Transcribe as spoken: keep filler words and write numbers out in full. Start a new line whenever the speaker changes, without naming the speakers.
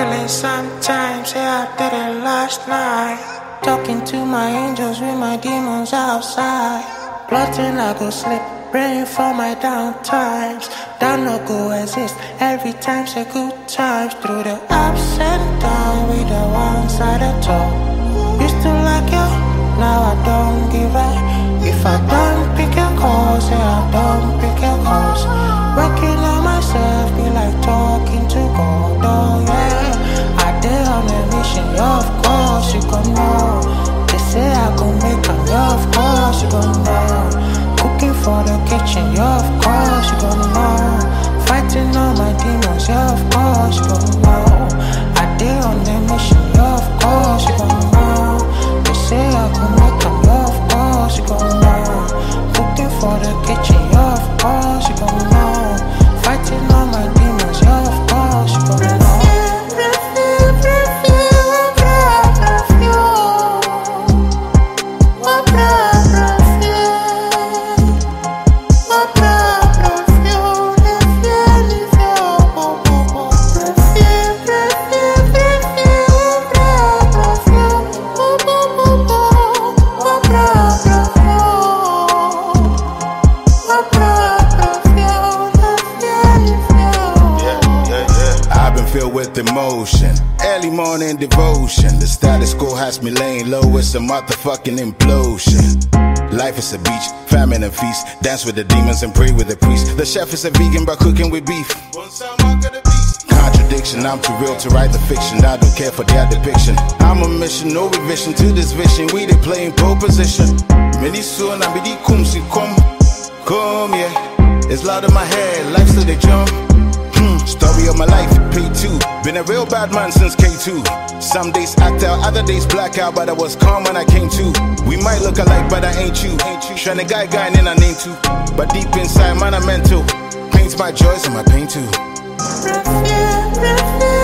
feeling sometimes, yeah, I did it last night. Talking to my angels with my demons outside. Plotting I go sleep, praying for my down times. Down no go exist, every time's a good times. Through the ups and downs, with the ones at the top. Used to like you, now I don't give a. If I don't pick your calls, yeah, I don't pick your calls. Working on myself, be like talking to God, oh yeah. I did on a mission, yeah, of course you gon' know. They say I gon' make them, yeah, of course you gon' know. Cooking for the kitchen, yeah, of course you gon' know. Fighting all my demons, yeah, of course you gon' know. I did on a mission, yeah, of course you gon' know. They say I gon' make them, yeah, of course you gon' know. Cooking for the kitchen, yeah, of course you gon' know. Fighting all my demons, yeah, of course you gon' know.
With emotion, early morning devotion. The status quo has me laying low. It's a motherfucking implosion. Life is a beach, famine and feast. Dance with the demons and pray with the priest. The chef is a vegan but cooking with beef. Contradiction, I'm too real to write the fiction. I don't care for their depiction. I'm a mission, no revision to this vision. We they playing pole position. Many soon I be the kumsi come, come yeah. It's loud in my head, life still they jump. Story of my life, pay two. Been a real bad man since K two. Some days act out, other days black out, but I was calm when I came to. We might look alike, but I ain't you. Tryna guy guy and I name too. But deep inside, man, I'm mental. Paints my joys and my pain too.